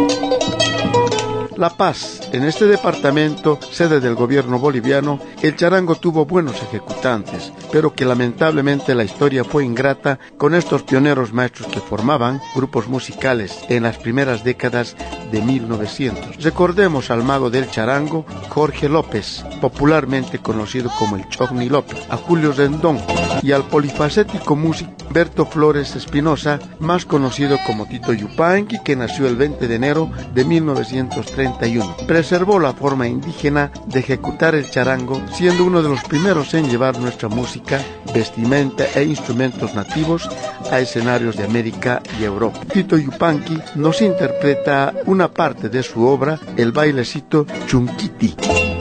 La Paz. En este departamento, sede del gobierno boliviano, el charango tuvo buenos ejecutantes, pero que lamentablemente la historia fue ingrata con estos pioneros maestros que formaban grupos musicales en las primeras décadas de 1900. Recordemos al mago del charango, Jorge López, popularmente conocido como el Chocni López, a Julio Rendón y al polifacético músico Berto Flores Espinosa, más conocido como Tito Yupanqui, que nació el 20 de enero de 1931. Preservó la forma indígena de ejecutar el charango, siendo uno de los primeros en llevar nuestra música, vestimenta e instrumentos nativos a escenarios de América y Europa. Tito Yupanqui nos interpreta una parte de su obra, el bailecito Chunquiti.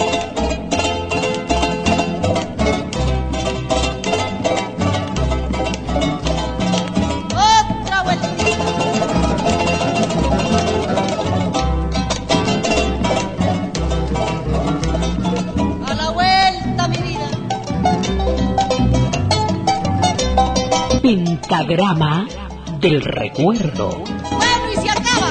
Pentagrama del recuerdo. Bueno, y se acaba.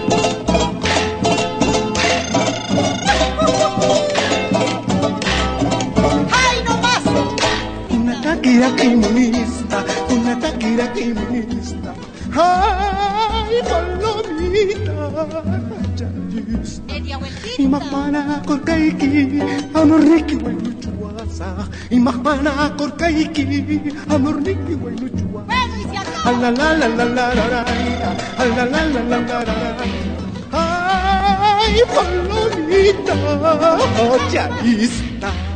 ¡Ay, no más! Una taquira comunista, una taquira comunista. ¡Ay, palomita! Y mahmana corcaiki, amorriki huaynuchuasa. Y mahmana corcaiki, amorriki huaynuchuasa. Bueno, y se acaba. La la la la la la la, la la la la la la. Ay, palomita, charista.